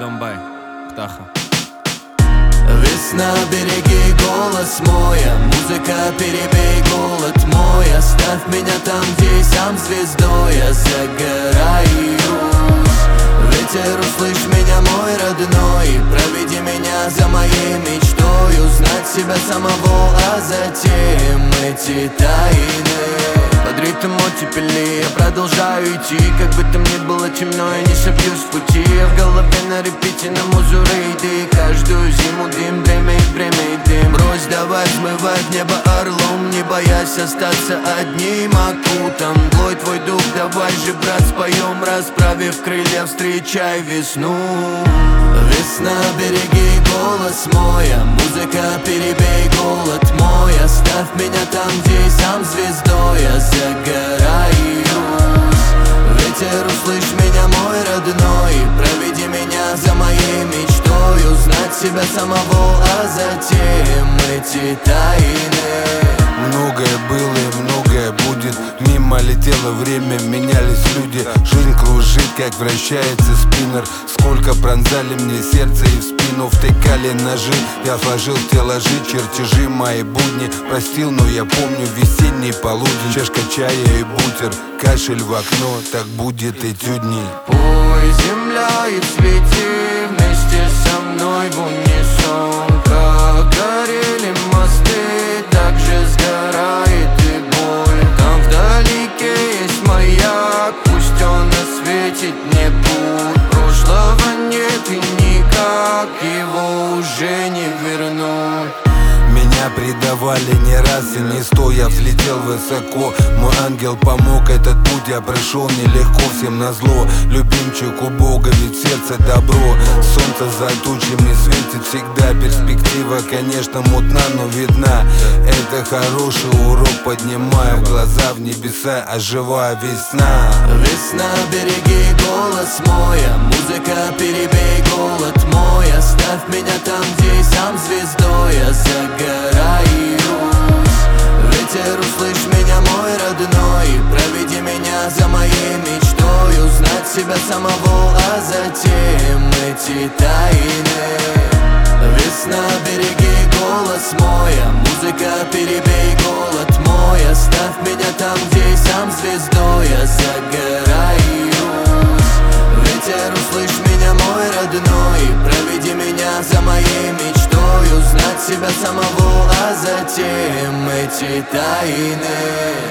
Донбай, Птаха. Весна, береги голос мой, музыка, перебей голод мой. Оставь меня там, где и сам звездой я загораюсь. Ветер, услышь меня, мой родной, проведи меня за моей мечтой. Узнать себя самого, а затем эти тайны. Под ритм оттепели я продолжаю идти. Как бы там ни было темно, я не собьюсь с пути. Я в голове на репите, на музу рейды. Каждую зиму дым, время и дым. Брось, давай взмывать в небо орлом, не боясь остаться одним окутом. Мглой твой дух, давай же, брат, споем. Расправив крылья, встречай весну. Весна, береги голос мой, музыка, перебей голод мой. Оставь меня там, где и сам звездой я загораюсь. Ветер, услышь меня, мой родной, проведи меня за моей мечтой. Узнать себя самого, а затем эти тайны. Многое было и многое будет. Мимо летело время, менялись люди. Жизнь кружит, как вращается спиннер. Сколько пронзали мне сердце и в спину втыкали ножи. Я сложил в телажи, чертежи, мои будни. Простил, но я помню весенний полудень. Чашка чая и бутер, кашель в окно. Так будет эти дни. Пой, земля, и цвети вместе со мной в унисон. Как горели мосты, так же сгорает и боль. Там вдалеке есть маяк, пусть он осветит мне путь. Прошлого нет и никак его уже не вернуть. Меня предавали не раз и не сто. Я взлетел высоко, мой ангел помог. Этот путь я прошел нелегко, всем назло. Любимчик у Бога, ведь сердце добро. Солнце за тучами светит всегда. Перспектива, конечно, мутна, но видна. Это хороший урок, поднимаю глаза в небеса, оживая весна. Весна, береги голос мой, музыка, перебей голод мой. Оставь меня там, где и сам звездой я загораюсь. Ветер, услышь меня, мой родной, проведи меня за моей мечтой. Узнать себя самого, а затем эти тайны. Весна, береги голос мой, музыка, перебей голод мой. Оставь меня там, где и сам звездой я загораюсь. Ветер, услышь меня, мой родной, проведи меня за моей мечтой. Узнать себя самого, а затем эти тайны.